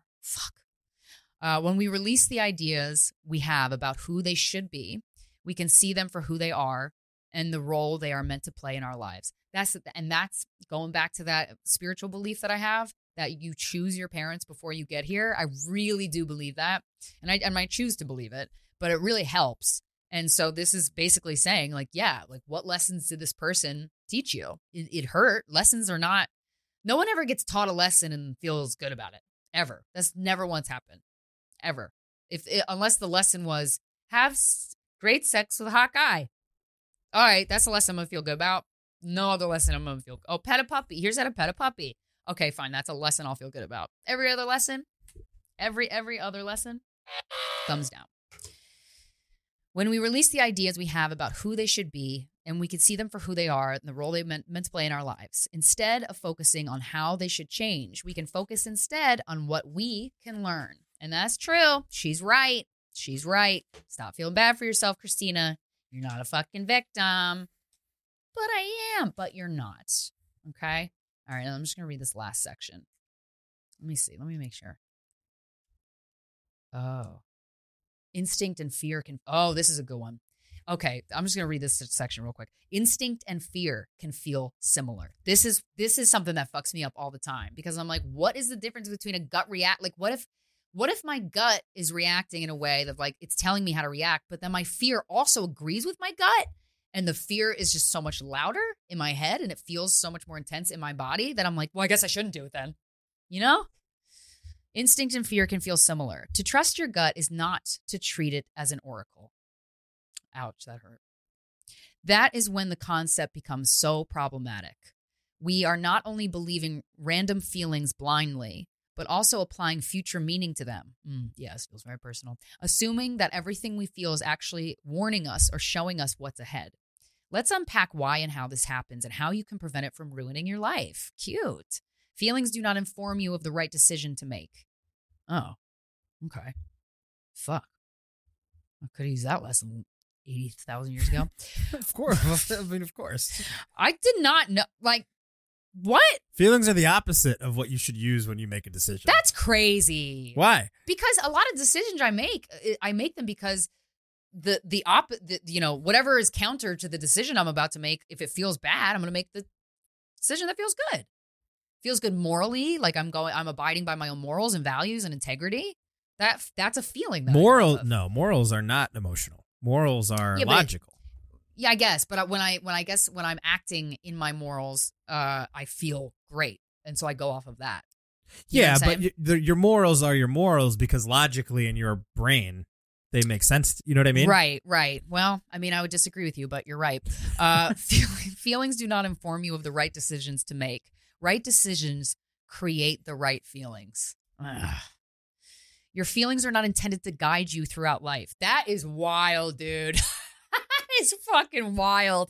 Fuck. When we release the ideas we have about who they should be, we can see them for who they are and the role they are meant to play in our lives. That's going back to that spiritual belief that I have, that you choose your parents before you get here. I really do believe that. And I might choose to believe it, but it really helps. And so this is basically saying like, yeah, like what lessons did this person teach you? It hurt. Lessons are not, no one ever gets taught a lesson and feels good about it. Ever. That's never once happened. Ever. Unless the lesson was have great sex with a hot guy. All right, that's a lesson I'm going to feel good about. No other lesson I'm going to feel. Oh, pet a puppy. Here's how to pet a puppy. Okay, fine. That's a lesson I'll feel good about. Every other lesson, every other lesson, thumbs down. When we release the ideas we have about who they should be, and we can see them for who they are and the role they meant to play in our lives, instead of focusing on how they should change, we can focus instead on what we can learn. And that's true. She's right. She's right. Stop feeling bad for yourself, Christina. You're not a fucking victim. But I am. But you're not. Okay? All right, I'm just going to read this last section. Let me see. Let me make sure. Oh. Instinct and fear can... Oh, this is a good one. Okay, I'm just going to read this section real quick. Instinct and fear can feel similar. This is something that fucks me up all the time because I'm like, what is the difference between a gut react? Like, what if my gut is reacting in a way that like it's telling me how to react, but then my fear also agrees with my gut, and the fear is just so much louder in my head and it feels so much more intense in my body that I'm like, well, I guess I shouldn't do it then. You know? Instinct and fear can feel similar. To trust your gut is not to treat it as an oracle. Ouch, that hurt. That is when the concept becomes so problematic. We are not only believing random feelings blindly, but also applying future meaning to them. Yes, feels very personal. Assuming that everything we feel is actually warning us or showing us what's ahead. Let's unpack why and how this happens and how you can prevent it from ruining your life. Cute. Feelings do not inform you of the right decision to make. Oh, okay. Fuck. I could have used that lesson 80,000 years ago. Of course. I mean, of course. I did not know. Like, what? Feelings are the opposite of what you should use when you make a decision. That's crazy. Why? Because a lot of decisions I make them because whatever is counter to the decision I'm about to make, if it feels bad, I'm going to make the decision that feels good. Feels good morally, like I'm abiding by my own morals and values and integrity. That's a feeling. Morals are not emotional. Morals are logical. Yeah, I guess. But when I'm acting in my morals, I feel great, and so I go off of that. But your morals are your morals because logically in your brain they make sense. You know what I mean? Right. Well, I mean, I would disagree with you, but you're right. Feelings do not inform you of the right decisions to make. Right decisions create the right feelings. Ugh. Your feelings are not intended to guide you throughout life. That is wild, dude. That is fucking wild.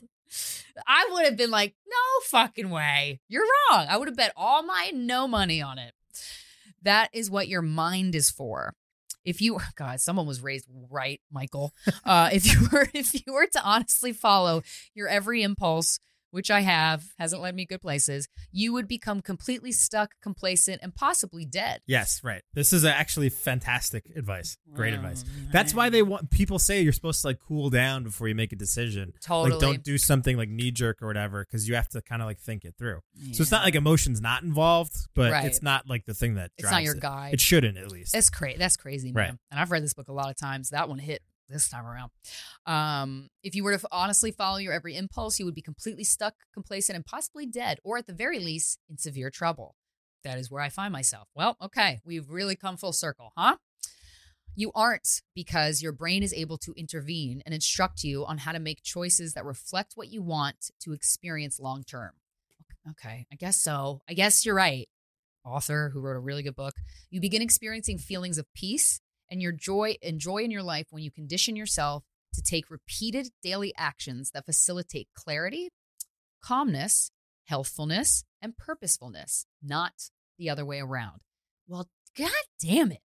I would have been like, no fucking way. You're wrong. I would have bet all my no money on it. That is what your mind is for. God, someone was raised right, Michael. If you were to honestly follow your every impulse, which I hasn't led me good places, you would become completely stuck, complacent, and possibly dead. Yes, right. This is actually fantastic advice. Great advice. That's why people say you're supposed to like cool down before you make a decision. Totally. Like don't do something like knee jerk or whatever because you have to kind of like think it through. Yeah. So it's not like emotion's not involved, but it's not like the thing that drives it's not your guide. It shouldn't, at least. That's crazy, man. Right. And I've read this book a lot of times. That one hit this time around. If you were to honestly follow your every impulse, you would be completely stuck, complacent, and possibly dead, or at the very least, in severe trouble. That is where I find myself. Well, okay, we've really come full circle, huh? You aren't, because your brain is able to intervene and instruct you on how to make choices that reflect what you want to experience long term. Okay, I guess so. I guess you're right. Author who wrote a really good book. You begin experiencing feelings of peace and your joy in your life when you condition yourself to take repeated daily actions that facilitate clarity, calmness, healthfulness, and purposefulness, not the other way around. Well, God damn it.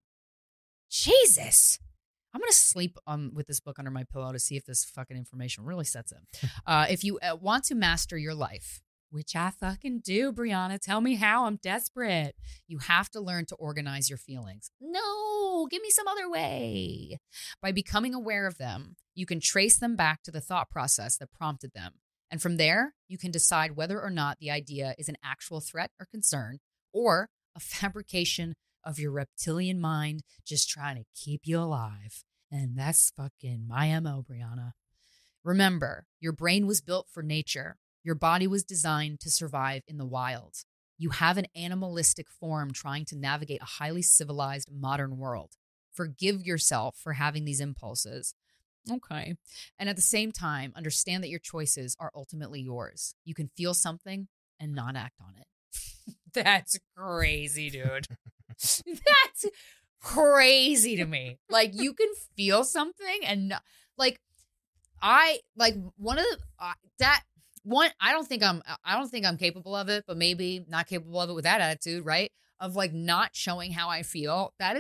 Jesus. I'm going to sleep with this book under my pillow to see if this fucking information really sets in. If you want to master your life, which I fucking do, Brianna. Tell me how. I'm desperate. You have to learn to organize your feelings. No, give me some other way. By becoming aware of them, you can trace them back to the thought process that prompted them. And from there, you can decide whether or not the idea is an actual threat or concern or a fabrication of your reptilian mind just trying to keep you alive. And that's fucking my MO, Brianna. Remember, your brain was built for nature. Your body was designed to survive in the wild. You have an animalistic form trying to navigate a highly civilized modern world. Forgive yourself for having these impulses. Okay. And at the same time, understand that your choices are ultimately yours. You can feel something and not act on it. That's crazy, dude. That's crazy to me. Like, you can feel something and not, I don't think I'm capable of it, but maybe not capable of it with that attitude, right? Of like not showing how I feel. I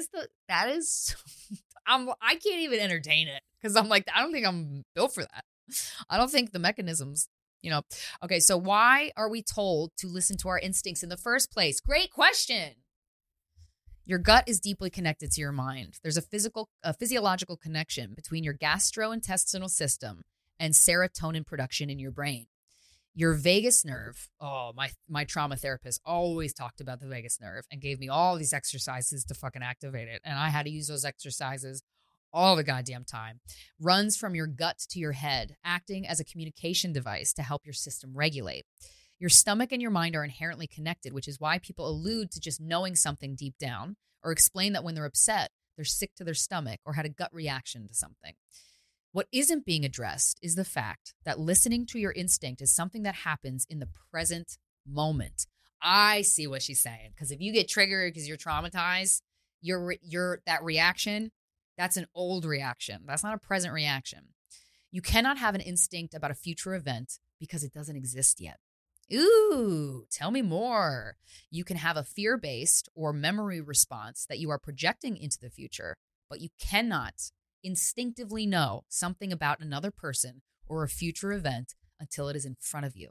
can't even entertain it because I'm like, I don't think I'm built for that. I don't think the mechanisms, Okay, so why are we told to listen to our instincts in the first place? Great question. Your gut is deeply connected to your mind. There's a physiological connection between your gastrointestinal system and serotonin production in your brain. Your vagus nerve, my trauma therapist always talked about the vagus nerve and gave me all these exercises to fucking activate it. And I had to use those exercises all the goddamn time. Runs from your gut to your head, acting as a communication device to help your system regulate. Your stomach and your mind are inherently connected, which is why people allude to just knowing something deep down or explain that when they're upset, they're sick to their stomach or had a gut reaction to something. What isn't being addressed is the fact that listening to your instinct is something that happens in the present moment. I see what she's saying. Because if you get triggered because you're traumatized, that reaction, that's an old reaction. That's not a present reaction. You cannot have an instinct about a future event because it doesn't exist yet. Ooh, tell me more. You can have a fear-based or memory response that you are projecting into the future, but you cannot instinctively know something about another person or a future event until it is in front of you.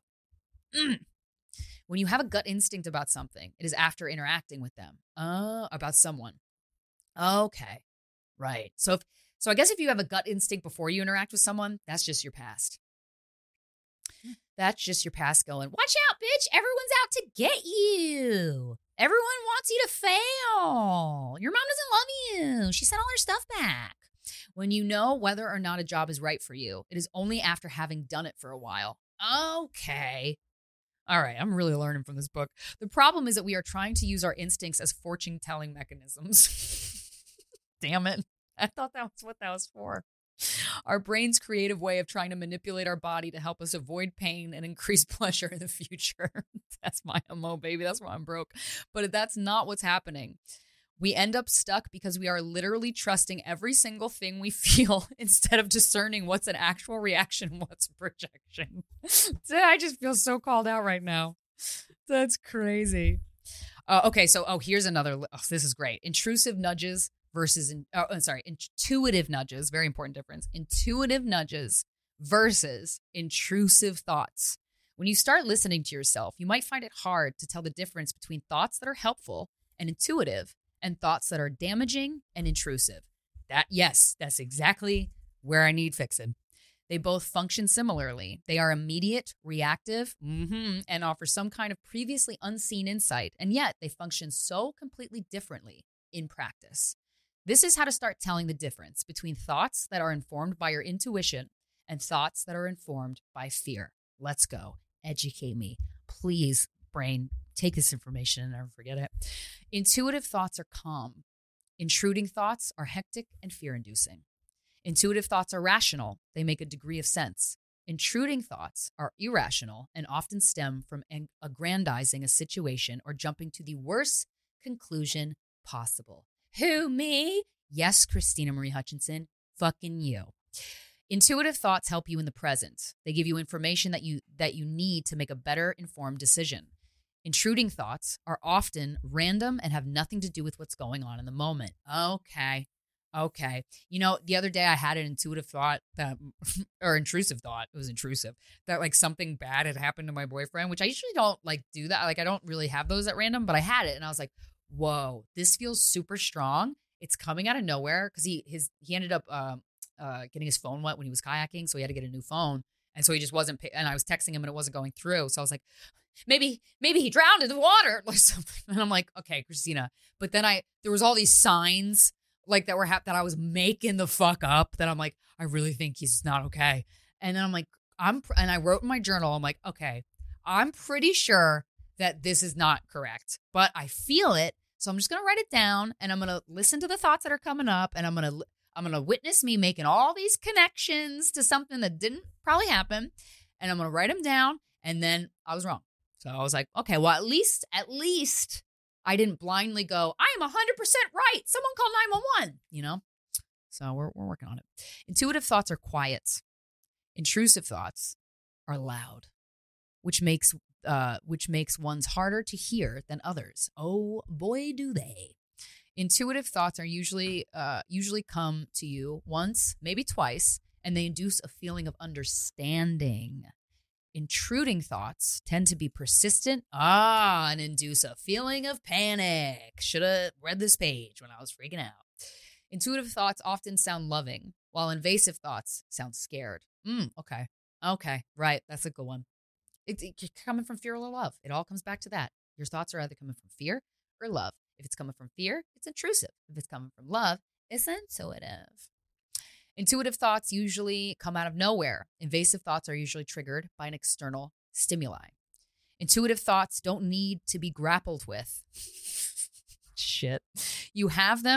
When you have a gut instinct about something, it is after interacting with them. About someone. Okay, right. So I guess if you have a gut instinct before you interact with someone, that's just your past. That's just your past going, watch out, bitch. Everyone's out to get you. Everyone wants you to fail. Your mom doesn't love you. She sent all her stuff back. When you know whether or not a job is right for you, it is only after having done it for a while. Okay. All right, I'm really learning from this book. The problem is that we are trying to use our instincts as fortune-telling mechanisms. Damn it. I thought that was what that was for. Our brain's creative way of trying to manipulate our body to help us avoid pain and increase pleasure in the future. That's my MO, baby. That's why I'm broke. But that's not what's happening. We end up stuck because we are literally trusting every single thing we feel instead of discerning what's an actual reaction and what's a projection. I just feel so called out right now. That's crazy. Okay, so here's another. This is great. Intrusive nudges versus intuitive nudges. Very important difference. Intuitive nudges versus intrusive thoughts. When you start listening to yourself, you might find it hard to tell the difference between thoughts that are helpful and intuitive and thoughts that are damaging and intrusive. That's exactly where I need fixing. They both function similarly. They are immediate, reactive, and offer some kind of previously unseen insight, and yet they function so completely differently in practice. This is how to start telling the difference between thoughts that are informed by your intuition and thoughts that are informed by fear. Let's go. Educate me. Please, brain, take this information and never forget it. Intuitive thoughts are calm. Intruding thoughts are hectic and fear-inducing. Intuitive thoughts are rational. They make a degree of sense. Intruding thoughts are irrational and often stem from aggrandizing a situation or jumping to the worst conclusion possible. Who, me? Yes, Christina Marie Hutchinson. Fucking you. Intuitive thoughts help you in the present. They give you information that you need to make a better informed decision. Intruding thoughts are often random and have nothing to do with what's going on in the moment. Okay. You know, the other day I had an intuitive thought or intrusive thought. It was intrusive. That like something bad had happened to my boyfriend, which I usually don't like do that. Like I don't really have those at random, but I had it and I was like, whoa, this feels super strong. It's coming out of nowhere because he ended up getting his phone wet when he was kayaking, so he had to get a new phone, and so he just wasn't. And I was texting him and it wasn't going through, so I was like, maybe he drowned in the water or something. And I'm like, okay, Christina. But then there was all these signs like that were that I was making the fuck up. That I'm like, I really think he's not okay. And then I'm like, and I wrote in my journal, I'm like, okay, I'm pretty sure that this is not correct, but I feel it. So I'm just going to write it down and I'm going to listen to the thoughts that are coming up and I'm going to witness me making all these connections to something that didn't probably happen. And I'm going to write them down. And then I was wrong. So I was like, okay, well, at least I didn't blindly go, I am 100% right. Someone call 911, you know? So we're working on it. Intuitive thoughts are quiet. Intrusive thoughts are loud, which makes one's harder to hear than others. Oh boy, do they. Intuitive thoughts are usually come to you once, maybe twice, and they induce a feeling of understanding. Intruding thoughts tend to be persistent and induce a feeling of panic. Should have read this page when I was freaking out. Intuitive thoughts often sound loving, while invasive thoughts sound scared. Okay, right, that's a good one. It's coming from fear or love. It all comes back to that. Your thoughts are either coming from fear or love. If it's coming from fear, it's intrusive. If it's coming from love, it's intuitive. Intuitive thoughts usually come out of nowhere. Invasive thoughts are usually triggered by an external stimuli. Intuitive thoughts don't need to be grappled with. Shit. You have them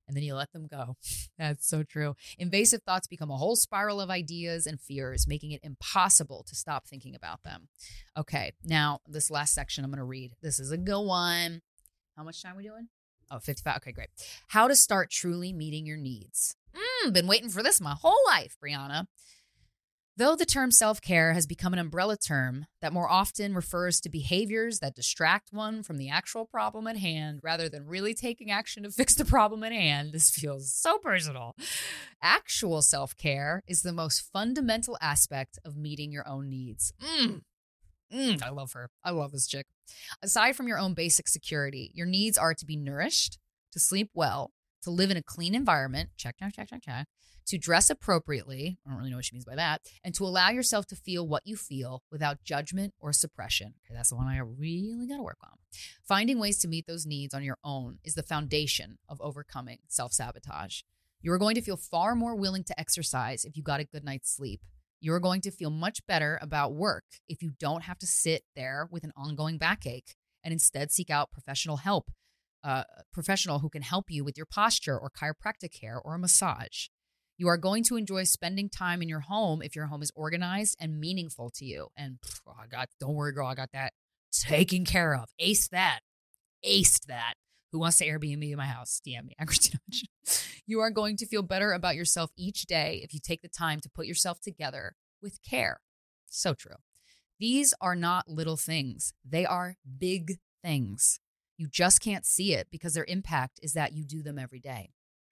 and then you let them go. That's so true. Invasive thoughts become a whole spiral of ideas and fears, making it impossible to stop thinking about them. Okay, now this last section I'm going to read. This is a good one. How much time are we doing? Oh, 55. Okay, great. How to start truly meeting your needs. Been waiting for this my whole life, Brianna. Though the term self-care has become an umbrella term that more often refers to behaviors that distract one from the actual problem at hand rather than really taking action to fix the problem at hand, this feels so personal. Actual self-care is the most fundamental aspect of meeting your own needs. I love her. I love this chick. Aside from your own basic security, your needs are to be nourished, to sleep well, to live in a clean environment, check, to dress appropriately, I don't really know what she means by that, and to allow yourself to feel what you feel without judgment or suppression. Okay, that's the one I really got to work on. Finding ways to meet those needs on your own is the foundation of overcoming self-sabotage. You are going to feel far more willing to exercise if you got a good night's sleep. You are going to feel much better about work if you don't have to sit there with an ongoing backache and instead seek out professional help, professional who can help you with your posture or chiropractic care or a massage. You are going to enjoy spending time in your home if your home is organized and meaningful to you. And don't worry, girl, I got that taken care of. Aced that. Who wants to Airbnb in my house? DM me. I'm Christina Hutchinson. You are going to feel better about yourself each day if you take the time to put yourself together with care. So true. These are not little things. They are big things. You just can't see it because their impact is that you do them every day.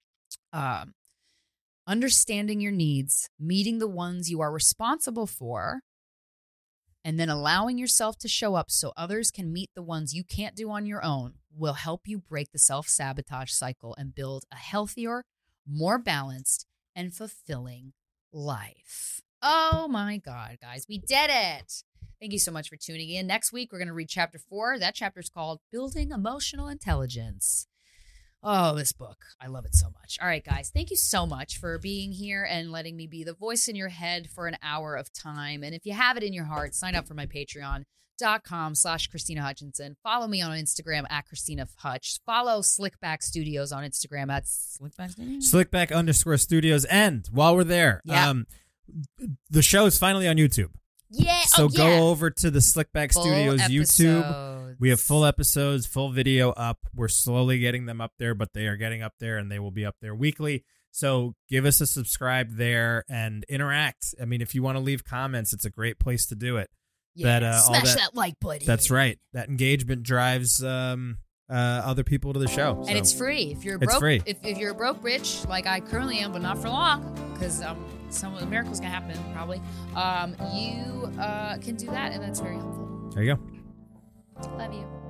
Understanding your needs, meeting the ones you are responsible for, and then allowing yourself to show up so others can meet the ones you can't do on your own will help you break the self-sabotage cycle and build a healthier, more balanced, and fulfilling life. Oh my God, guys, we did it. Thank you so much for tuning in. Next week, we're going to read chapter 4. That chapter is called Building Emotional Intelligence. Oh, this book. I love it so much. All right, guys, thank you so much for being here and letting me be the voice in your head for an hour of time. And if you have it in your heart, sign up for my patreon.com/Christina Hutchinson. Follow me on Instagram at Christina Hutch. Follow Slickback Studios on Instagram at Slickback_Studios. And while we're there, the show is finally on YouTube. Yeah. So go over to the Slickback Studios YouTube. We have full episodes, full video up. We're slowly getting them up there, but they are getting up there and they will be up there weekly. So give us a subscribe there and interact. I mean, if you want to leave comments, it's a great place to do it. Yeah, smash that like button. That's right. That engagement drives other people to the show. And it's free. If you're broke, it's free. If you're broke rich, like I currently am, but not for long, because some of the miracles gonna happen probably. You can do that, and that's very helpful. There you go. Love you.